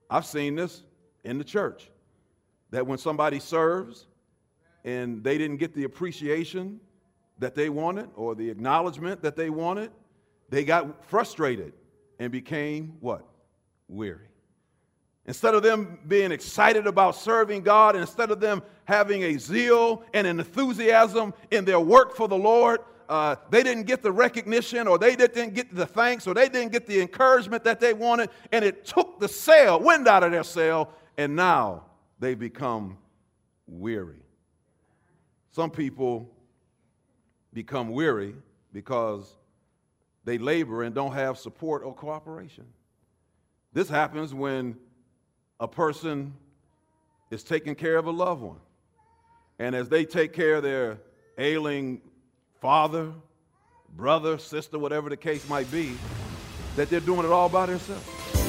I've seen this in the church, that when somebody serves and they didn't get the appreciation that they wanted or the acknowledgement that they wanted, they got frustrated and became what? Weary. Instead of them being excited about serving God, and instead of them having a zeal and an enthusiasm in their work for the Lord, they didn't get the recognition, or they didn't get the thanks, or they didn't get the encouragement that they wanted, and it took the wind out of their sail, and now they become weary. Some people become weary because they labor and don't have support or cooperation. This happens when a person is taking care of a loved one. And as they take care of their ailing father, brother, sister, whatever the case might be, that they're doing it all by themselves.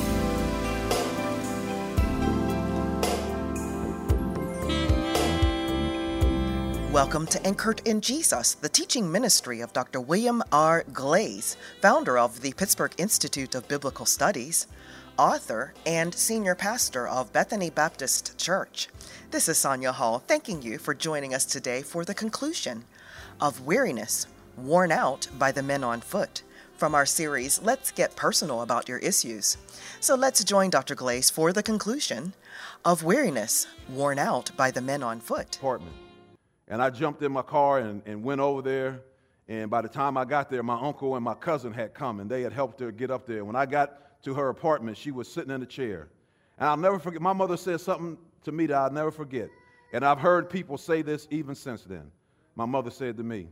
Welcome to Anchored in Jesus, the teaching ministry of Dr. William R. Glaze, founder of the Pittsburgh Institute of Biblical Studies, author and senior pastor of Bethany Baptist Church. This is Sonia Hall, thanking you for joining us today for the conclusion of Weariness, Worn Out by the Men on Foot, from our series, Let's Get Personal About Your Issues. So let's join Dr. Glaze for the conclusion of Weariness, Worn Out by the Men on Foot. Apartment. And I jumped in my car and went over there. And by the time I got there, my uncle and my cousin had come, and they had helped her get up there. When I got to her apartment, she was sitting in a chair. And I'll never forget, my mother said something to me that I'll never forget. And I've heard people say this even since then. My mother said to me,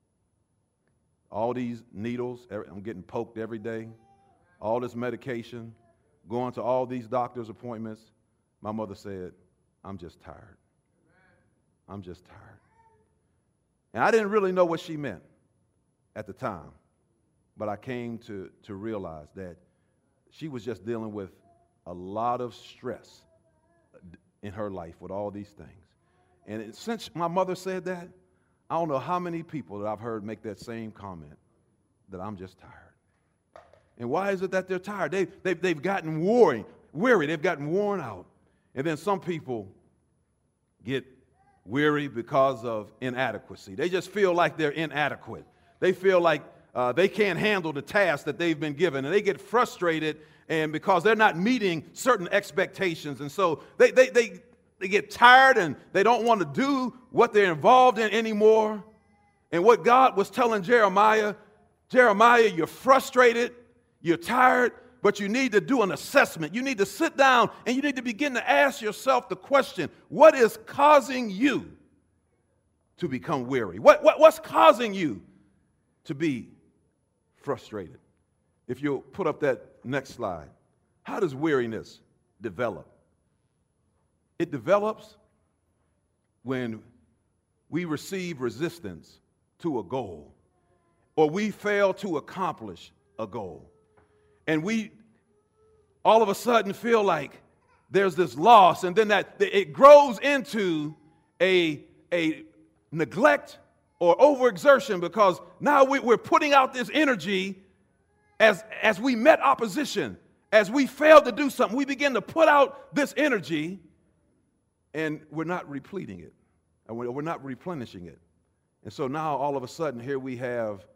all these needles, I'm getting poked every day, all this medication, going to all these doctor's appointments. My mother said, I'm just tired. I'm just tired. And I didn't really know what she meant at the time, but I came to realize that she was just dealing with a lot of stress in her life with all these things. And since my mother said that, I don't know how many people that I've heard make that same comment, that I'm just tired. And why is it that they're tired? They've gotten weary, they've gotten worn out. And then some people get weary because of inadequacy. They just feel like they're inadequate. They feel like they can't handle the task that they've been given, and they get frustrated, and because they're not meeting certain expectations, and so they get tired and they don't want to do what they're involved in anymore. And what God was telling Jeremiah, you're frustrated, you're tired, but you need to do an assessment. You need to sit down and you need to begin to ask yourself the question, what is causing you to become weary? What's causing you to be frustrated? If you'll put up that next slide. How does weariness develop? It develops when we receive resistance to a goal, or we fail to accomplish a goal. And we all of a sudden feel like there's this loss, and then that it grows into a neglect or overexertion, because now we're putting out this energy as we met opposition, as we failed to do something. We begin to put out this energy, and we're not repleting it, and we're not replenishing it. And so now all of a sudden here we have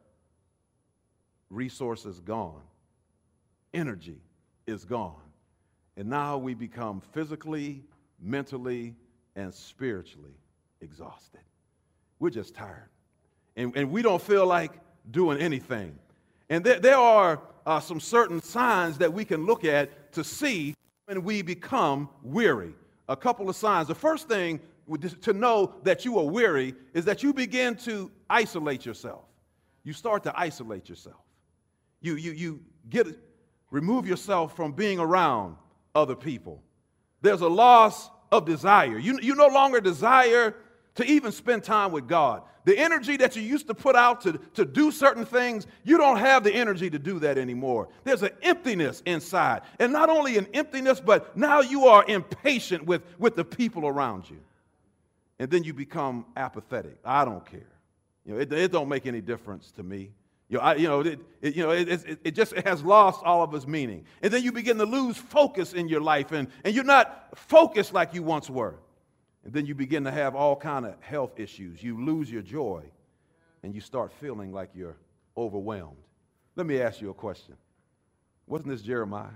resources gone. Energy is gone. And now we become physically, mentally, and spiritually exhausted. We're just tired. And we don't feel like doing anything. And there are some certain signs that we can look at to see when we become weary. A couple of signs. The first thing to know that you are weary is that you begin to isolate yourself. You start to isolate yourself. You remove yourself from being around other people. There's a loss of desire. You no longer desire to even spend time with God. The energy that you used to put out to do certain things, you don't have the energy to do that anymore. There's an emptiness inside. And not only an emptiness, but now you are impatient with the people around you. And then you become apathetic. I don't care. It don't make any difference to me. It just has lost all of its meaning. And then you begin to lose focus in your life, and you're not focused like you once were. And then you begin to have all kind of health issues. You lose your joy, and you start feeling like you're overwhelmed. Let me ask you a question. Wasn't this Jeremiah?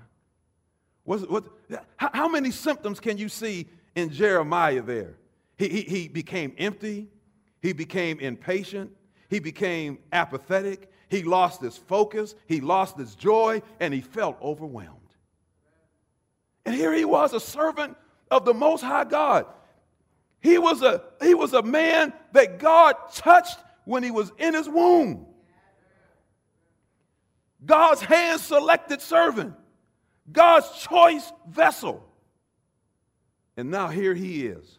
How many symptoms can you see in Jeremiah there? He became empty. He became impatient. He became apathetic. He lost his focus. He lost his joy, and he felt overwhelmed. And here he was, a servant of the Most High God. He was a man that God touched when he was in his womb. God's hand-selected servant. God's choice vessel. And now here he is.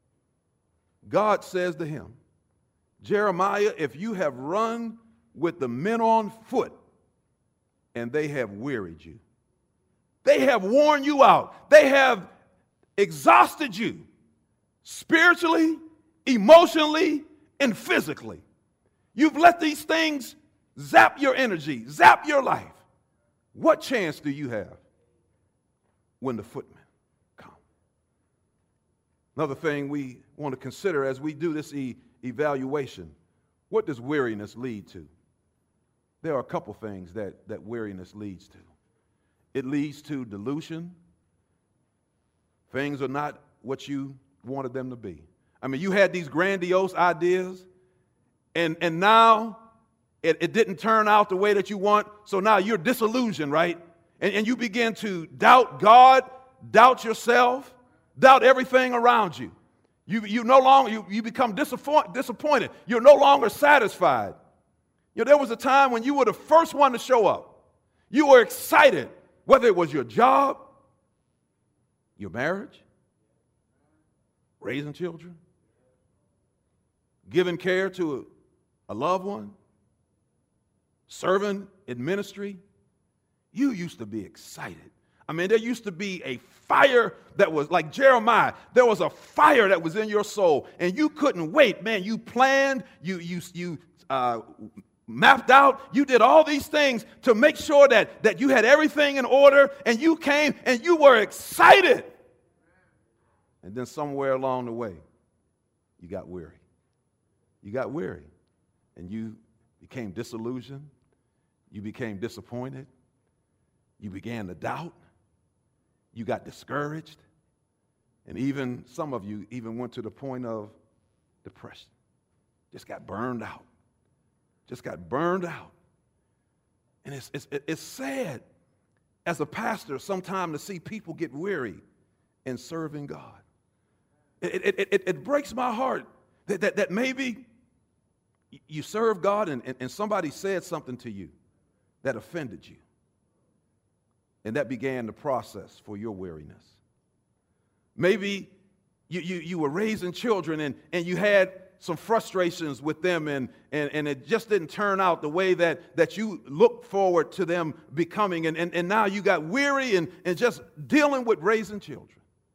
God says to him, Jeremiah, if you have run with the men on foot and they have wearied you, they have worn you out, they have exhausted you spiritually, emotionally, and physically. You've let these things zap your energy, zap your life. What chance do you have when the footmen come? Another thing we want to consider as we do this evaluation, what does weariness lead to? There are a couple things that weariness leads to. It leads to delusion. Things are not what you wanted them to be. I mean, you had these grandiose ideas, and now it didn't turn out the way that you want, so now you're disillusioned, right? And you begin to doubt God, doubt yourself, doubt everything around you. You no longer, you become disappointed. You're no longer satisfied. There was a time when you were the first one to show up. You were excited, whether it was your job, your marriage, raising children, giving care to a loved one, serving in ministry. You used to be excited. I mean, there used to be a fire that was like Jeremiah. There was a fire that was in your soul, and you couldn't wait. Man, you planned, you mapped out, you did all these things to make sure that you had everything in order, and you came and you were excited. And then somewhere along the way, you got weary. You got weary, and you became disillusioned. You became disappointed. You began to doubt. You got discouraged. And even some of you even went to the point of depression. Just got burned out. Just got burned out. And it's sad as a pastor sometimes to see people get weary in serving God. It breaks my heart that maybe you serve God and somebody said something to you that offended you. And that began the process for your weariness. Maybe you were raising children and you had some frustrations with them and it just didn't turn out the way that you looked forward to them becoming. And now you got weary and just dealing with raising children.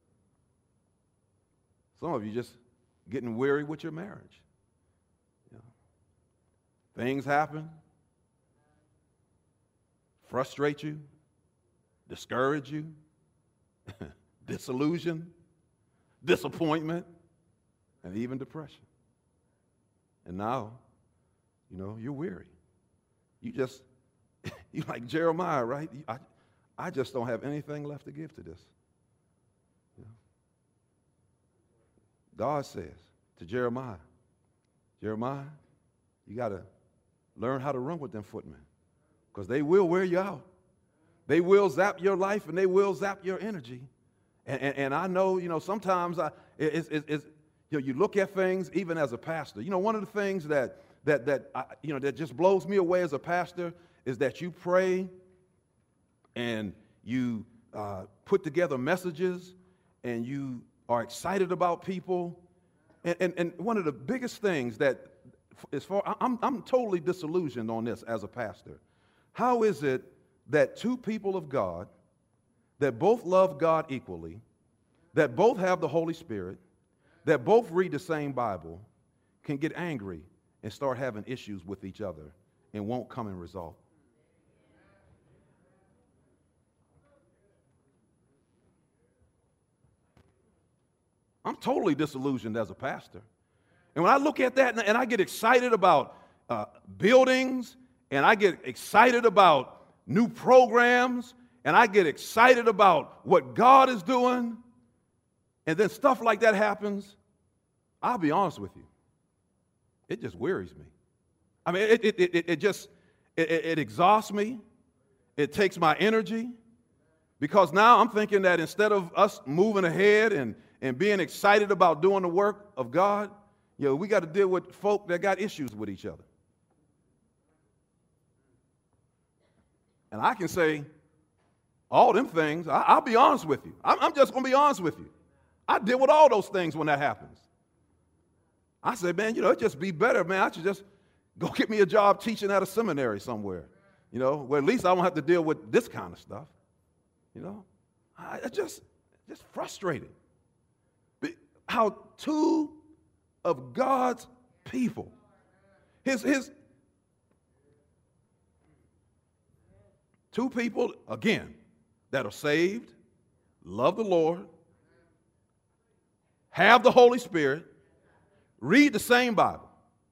Some of you just getting weary with your marriage. Things happen, frustrate you, discourage you, disillusion, disappointment, and even depression. And now, you're weary. You're like Jeremiah, right? I just don't have anything left to give to this. God says to Jeremiah, you got to learn how to run with them footmen, because they will wear you out. They will zap your life, and they will zap your energy. And I know, sometimes you look at things even as a pastor. One of the things that just blows me away as a pastor is that you pray and you put together messages and you are excited about people. And one of the biggest things that I'm totally disillusioned on this as a pastor. How is it that two people of God that both love God equally, that both have the Holy Spirit, that both read the same Bible, can get angry and start having issues with each other and won't come in result. I'm totally disillusioned as a pastor. And when I look at that and I get excited about buildings, and I get excited about new programs, and I get excited about what God is doing, and then stuff like that happens, I'll be honest with you, it just wearies me. I mean, it exhausts me. It takes my energy, because now I'm thinking that instead of us moving ahead and being excited about doing the work of God, we got to deal with folk that got issues with each other. And I can say all them things. I'll be honest with you. I'm just going to be honest with you. I deal with all those things when that happens. I say, man, it'd just be better, man. I should just go get me a job teaching at a seminary somewhere, where at least I won't have to deal with this kind of stuff. I just frustrated. How two of God's people, his two people, again, that are saved, love the Lord, have the Holy Spirit, read the same Bible.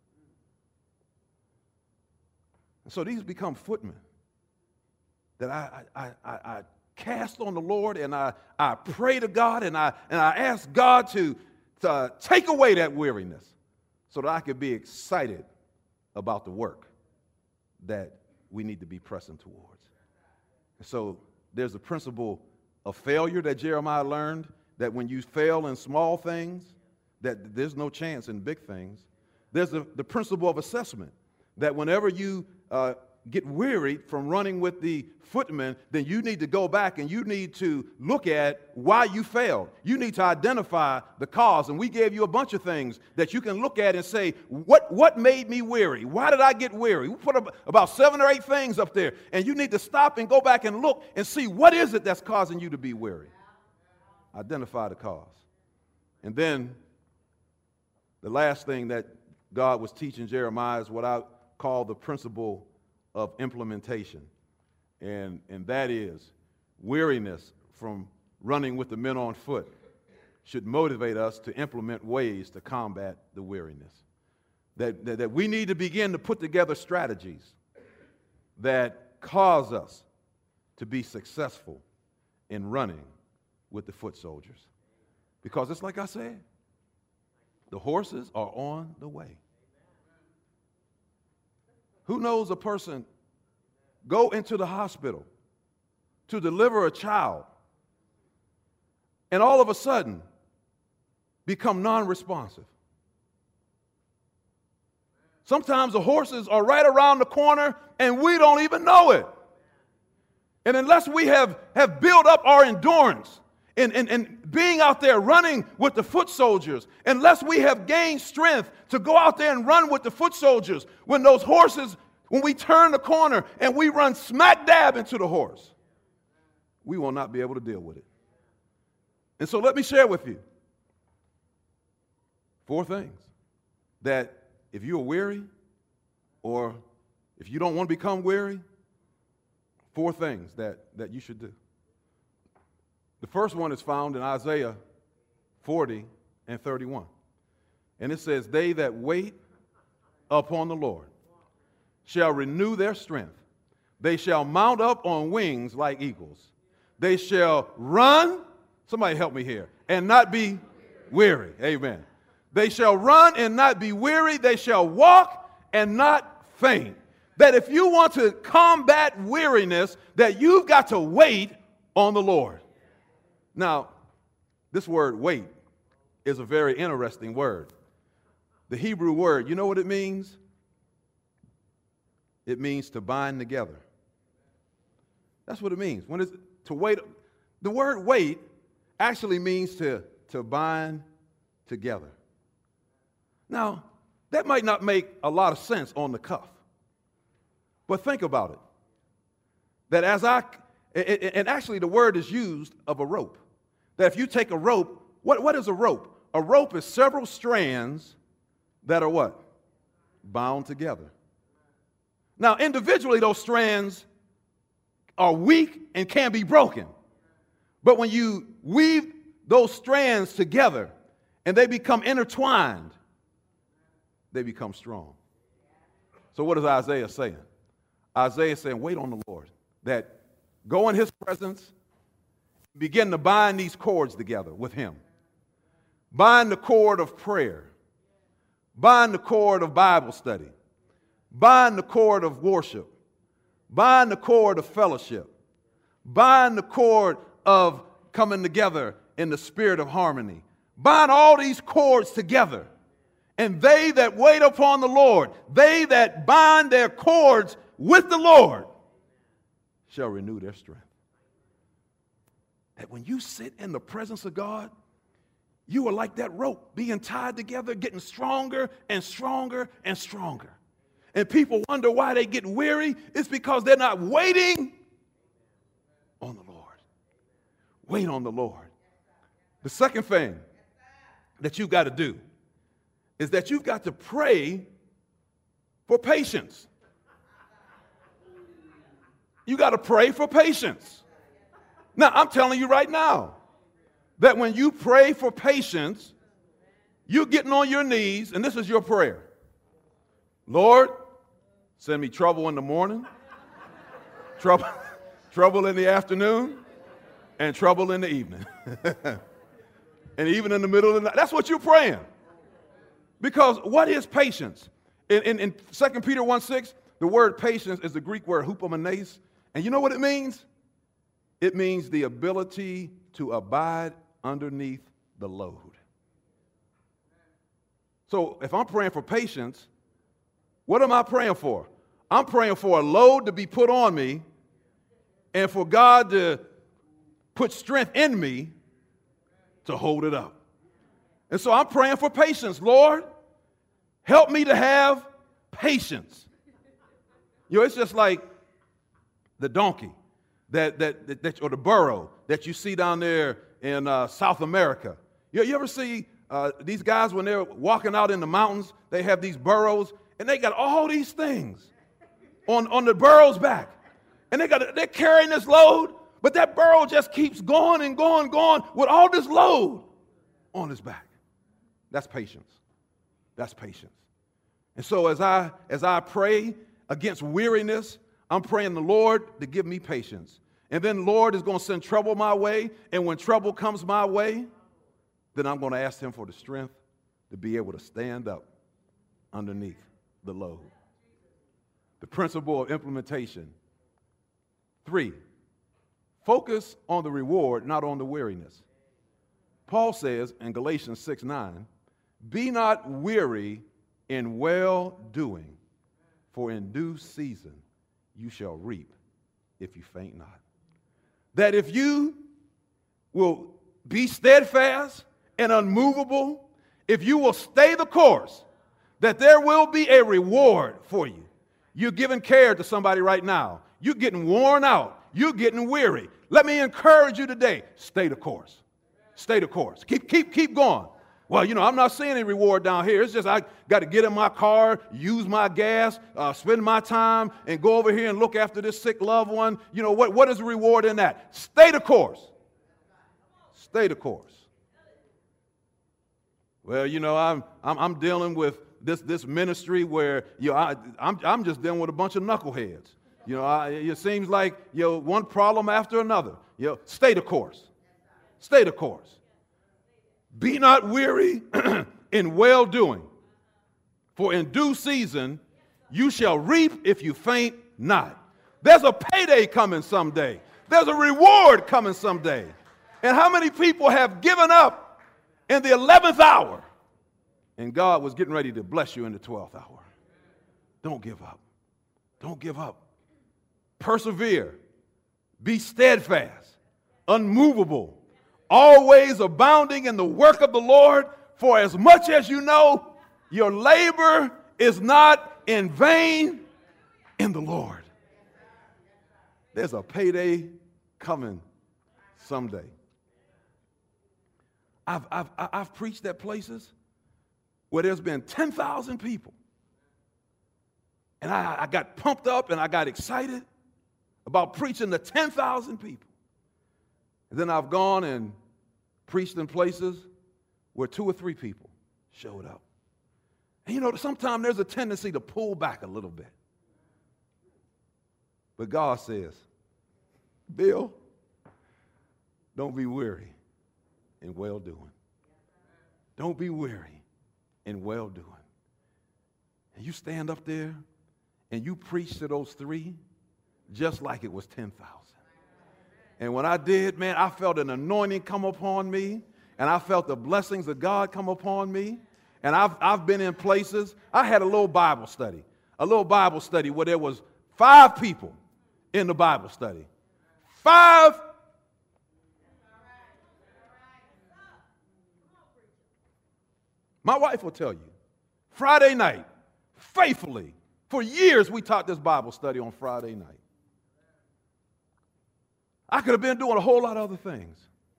And so these become footmen that I cast on the Lord, and I pray to God, and I ask God to take away that weariness so that I could be excited about the work that we need to be pressing towards. And so there's a principle of failure that Jeremiah learned, that when you fail in small things, that there's no chance in big things. There's the principle of assessment, that whenever you get wearied from running with the footmen, then you need to go back and you need to look at why you failed. You need to identify the cause. And we gave you a bunch of things that you can look at and say, what made me weary? Why did I get weary? We put about 7 or 8 things up there. And you need to stop and go back and look and see what is it that's causing you to be weary. Identify the cause. And then the last thing that God was teaching Jeremiah is what I call the principle of implementation. And that is weariness from running with the men on foot should motivate us to implement ways to combat the weariness. That we need to begin to put together strategies that cause us to be successful in running with the foot soldiers. Because it's like I said, the horses are on the way. Who knows a person go into the hospital to deliver a child and all of a sudden become non-responsive? Sometimes the horses are right around the corner and we don't even know it. And unless we have built up our endurance in being out there running with the foot soldiers, unless we have gained strength to go out there and run with the foot soldiers, when those horses, when we turn the corner and we run smack dab into the horse, we will not be able to deal with it. And so let me share with you 4 things that if you're weary or if you don't want to become weary, 4 things that you should do. The first one is found in Isaiah 40 and 31. And it says, "They that wait upon the Lord shall renew their strength. They shall mount up on wings like eagles. They shall run," somebody help me here, "and not be weary." Amen. They shall run and not be weary. They shall walk and not faint. That if you want to combat weariness, that you've got to wait on the Lord. Now, this word wait is a very interesting word. The Hebrew word, you know what it means? It means to bind together. That's what it means. When it's to wait, the word wait actually means to bind together. Now, that might not make a lot of sense on the cuff, but think about it. That and actually the word is used of a rope. That if you take a rope, what is a rope? A rope is several strands that are what? Bound together. Now, individually, those strands are weak and can be broken. But when you weave those strands together and they become intertwined, they become strong. So what is Isaiah saying? Isaiah is saying, wait on the Lord. That go in his presence, begin to bind these cords together with him. Bind the cord of prayer. Bind the cord of Bible study. Bind the cord of worship. Bind the cord of fellowship. Bind the cord of coming together in the spirit of harmony. Bind all these cords together. And they that wait upon the Lord, they that bind their cords with the Lord, shall renew their strength. That when you sit in the presence of God, you are like that rope being tied together, getting stronger and stronger and stronger. And people wonder why they get weary. It's because they're not waiting on the Lord. Wait on the Lord. The second thing that you've got to do is that you've got to pray for patience. You got to pray for patience. Now, I'm telling you right now that when you pray for patience, you're getting on your knees, and this is your prayer. Lord, send me trouble in the morning, trouble in the afternoon, and trouble in the evening. And even in the middle of the night. That's what you're praying. Because what is patience? In 2 Peter 1:6, the word patience is the Greek word hupomenes. And you know what it means? It means the ability to abide underneath the load. So if I'm praying for patience, what am I praying for? I'm praying for a load to be put on me and for God to put strength in me to hold it up. And so I'm praying for patience. Lord, help me to have patience. You know, it's just like the donkey that or the burro that you see down there in South America. You ever see these guys when they're walking out in the mountains, they have these burros, and they got all these things on the burro's back. And they're carrying this load, but that burro just keeps going and going and going with all this load on his back. That's patience. That's patience. And so as I pray against weariness, I'm praying the Lord to give me patience. And then the Lord is going to send trouble my way. And when trouble comes my way, then I'm going to ask him for the strength to be able to stand up underneath the load. The principle of implementation. 3, focus on the reward, not on the weariness. Paul says in Galatians 6:9, be not weary in well-doing, for in due season you shall reap if you faint not. That if you will be steadfast and unmovable, if you will stay the course, that there will be a reward for you. You're giving care to somebody right now. You're getting worn out. You're getting weary. Let me encourage you today. Stay the course. Stay the course. Keep going. Well, you know, I'm not seeing any reward down here. It's just I got to get in my car, use my gas, spend my time, and go over here and look after this sick loved one. You know, what is the reward in that? Stay the course. Stay the course. Well, you know, I'm dealing with this ministry where, you know, I'm just dealing with a bunch of knuckleheads. You know, it seems like, you know, one problem after another. You know, stay the course. Stay the course. Be not weary in well-doing, for in due season you shall reap if you faint not. There's a payday coming someday. There's a reward coming someday. And how many people have given up in the 11th hour, and God was getting ready to bless you in the 12th hour? Don't give up. Don't give up. Persevere. Be steadfast, unmovable, always abounding in the work of the Lord, for as much as you know, your labor is not in vain in the Lord. There's a payday coming someday. I've preached at places where there's been 10,000 people And I got pumped up and I got excited about preaching to 10,000 people. And then I've gone and preached in places where 2 or 3 people showed up. And sometimes there's a tendency to pull back a little bit. But God says, Bill, don't be weary in well-doing. Don't be weary in well-doing. And you stand up there and you preach to those 3 just like it was 10,000. And when I did, man, I felt an anointing come upon me, and I felt the blessings of God come upon me. And I've been in places. I had a little Bible study where there was 5 people in the Bible study. 5. My wife will tell you, Friday night, faithfully, for years we taught this Bible study on Friday night. I could have been doing a whole lot of other things.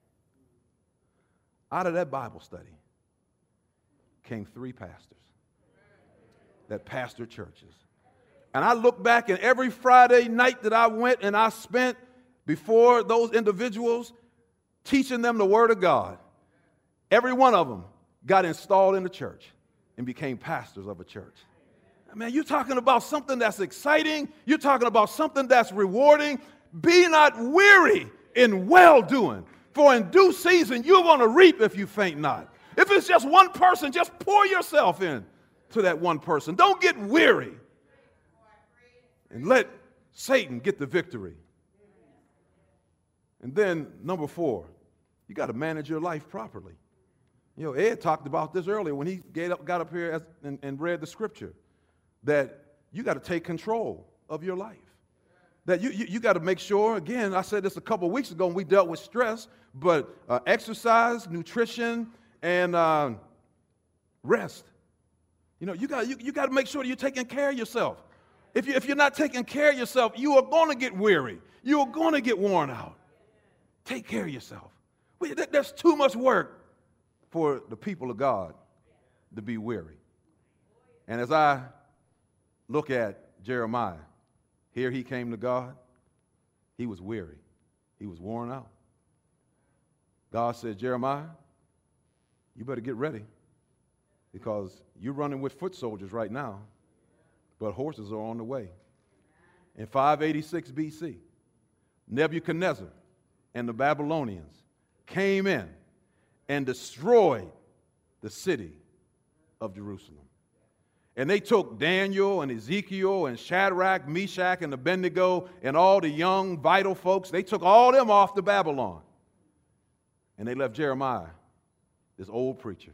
Out of that Bible study came 3 pastors that pastored churches. And I look back, and every Friday night that I went and I spent before those individuals teaching them the Word of God, every one of them got installed in the church and became pastors of a church. Man, you're talking about something that's exciting. You're talking about something that's rewarding. Be not weary in well-doing, for in due season you're going to reap if you faint not. If it's just one person, just pour yourself in to that one person. Don't get weary. And let Satan get the victory. And then, number 4, you got to manage your life properly. Ed talked about this earlier when he got up here and read the scripture, that you got to take control of your life. That you got to make sure, again, I said this a couple of weeks ago when we dealt with stress, but exercise, nutrition, and rest. You got to make sure that you're taking care of yourself. If you're not taking care of yourself, you are going to get weary. You are going to get worn out. Take care of yourself. There's too much work for the people of God to be weary. And as I look at Jeremiah, here he came to God. He was weary. He was worn out. God said, Jeremiah, you better get ready, because you're running with foot soldiers right now, but horses are on the way. In 586 BC, Nebuchadnezzar and the Babylonians came in and destroyed the city of Jerusalem. And they took Daniel and Ezekiel and Shadrach, Meshach, and Abednego and all the young, vital folks. They took all them off to Babylon. And they left Jeremiah, this old preacher,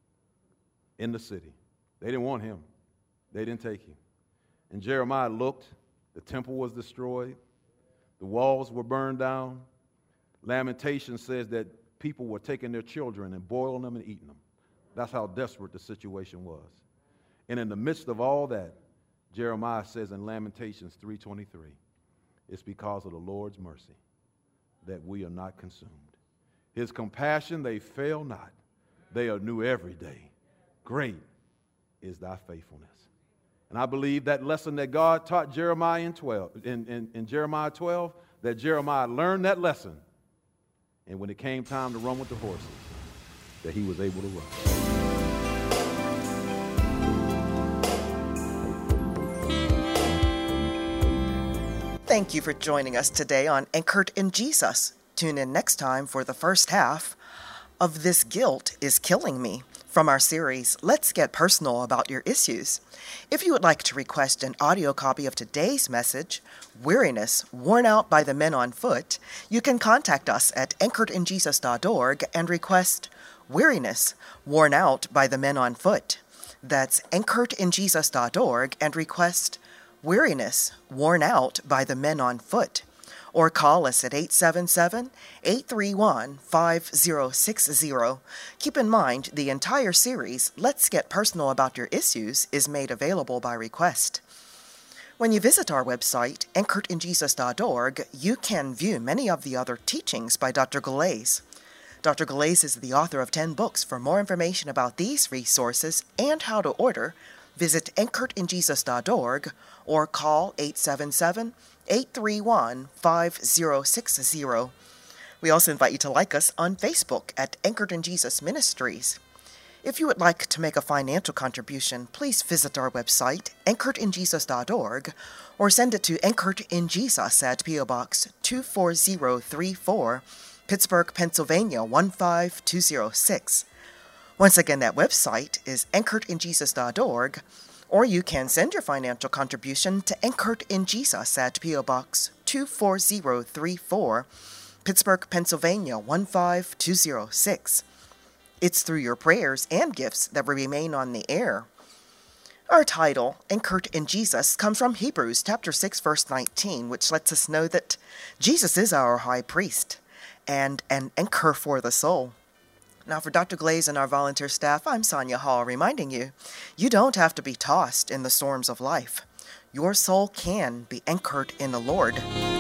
in the city. They didn't want him. They didn't take him. And Jeremiah looked. The temple was destroyed. The walls were burned down. Lamentation says that people were taking their children and boiling them and eating them. That's how desperate the situation was. And in the midst of all that, Jeremiah says in Lamentations 3:23, it's because of the Lord's mercy that we are not consumed. His compassion, they fail not. They are new every day. Great is thy faithfulness. And I believe that lesson that God taught Jeremiah in Jeremiah 12, that Jeremiah learned that lesson. And when it came time to run with the horses, that he was able to run. Thank you for joining us today on Anchored in Jesus. Tune in next time for the first half of This Guilt is Killing Me from our series, Let's Get Personal About Your Issues. If you would like to request an audio copy of today's message, Weariness, Worn Out by the Men on Foot, you can contact us at anchoredinjesus.org and request Weariness, Worn Out by the Men on Foot. That's anchoredinjesus.org and request Weariness, Worn Out by the Men on Foot. Or call us at 877-831-5060. Keep in mind, the entire series, Let's Get Personal About Your Issues, is made available by request. When you visit our website, anchoredinjesus.org, you can view many of the other teachings by Dr. Galais. Dr. Galais is the author of 10 books. For more information about these resources and how to order, visit anchoredinjesus.org or call 877-831-5060. We also invite you to like us on Facebook at Anchored in Jesus Ministries. If you would like to make a financial contribution, please visit our website, anchoredinjesus.org, or send it to Anchored in Jesus at P.O. Box 24034, Pittsburgh, Pennsylvania 15206. Once again, that website is anchoredinjesus.org, or you can send your financial contribution to Anchored in Jesus at P.O. Box 24034, Pittsburgh, Pennsylvania 15206. It's through your prayers and gifts that we remain on the air. Our title, Anchored in Jesus, comes from Hebrews chapter 6, verse 19, which lets us know that Jesus is our high priest and an anchor for the soul. Now, for Dr. Glaze and our volunteer staff, I'm Sonia Hall, reminding you, you don't have to be tossed in the storms of life. Your soul can be anchored in the Lord.